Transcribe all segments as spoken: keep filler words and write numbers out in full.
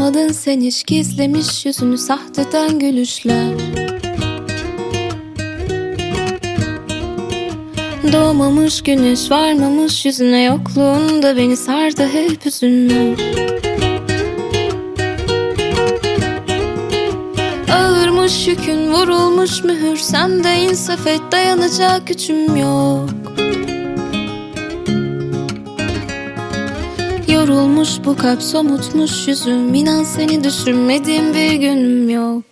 olmadın sen hiç, gizlemiş yüzünü sahteden gülüşler. Doğmamış güneş varmamış yüzüne, yokluğunda beni sardı hep hüzünler. Ağırmış yükün, vurulmuş mühür, sen de insaf et, dayanacak gücüm yok. Yorulmuş bu kalp, somutmuş yüzüm, inan seni düşünmediğim bir günüm yok.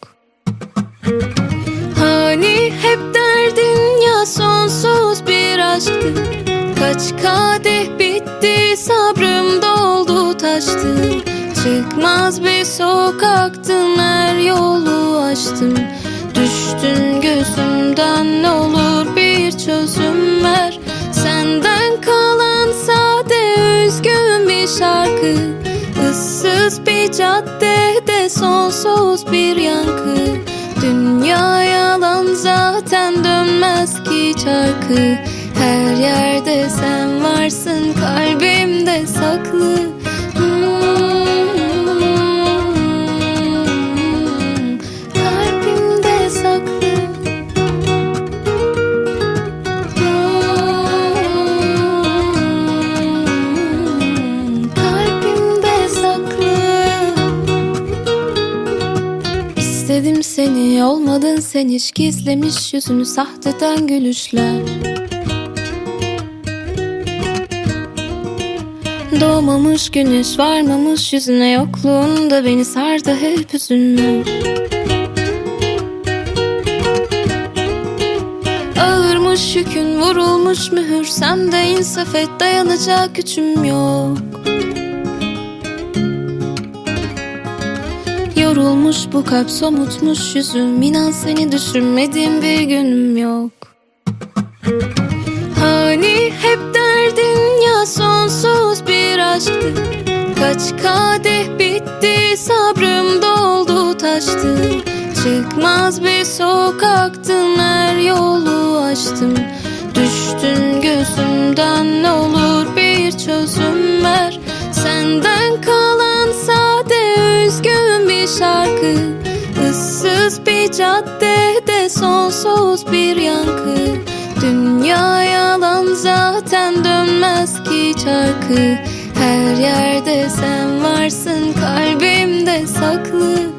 Hani hep derdin ya sonsuz bir aşktı, kaç kadeh bitti, sabrım doldu taştı. Çıkmaz bir sokaktın, her yolu açtım. Düştün gözümden, ne olur bir çözüm ver. Senden kalan sade üzgün bir şarkı, ıssız bir caddede sonsuz bir yankı. Dünya yalan zaten, dönmez ki çarkı. Her yerde sen varsın, kalbimde saklı. Kalbimde saklı. Kalbimde saklı. İstedim seni, olmadın sen hiç, gizlemiş yüzünü sahteden gülüşler. Doğmamış güneş varmamış yüzüne, yokluğunda beni sardı hep hüzünler. Ağırmış yükün, vurulmuş mühür, sen de insaf et, dayanacak gücüm yok. Yorulmuş bu kalp, somutmuş yüzüm, inan seni düşünmediğim bir günüm yok. Hani hep derdin ya sonsuz bir aşktı, kaç kadeh bitti, sabrım doldu taştı. Çıkmaz bir sokaktın, her yolu açtım. Düştün gözümden, ne olur bir çözüm ver. Senden kalan sade üzgün bir şarkı, ıssız bir caddede sonsuz bir yankı. Dünya yalan zaten, dönmez ki çarkı. Her yerde sen varsın, kalbimde saklı.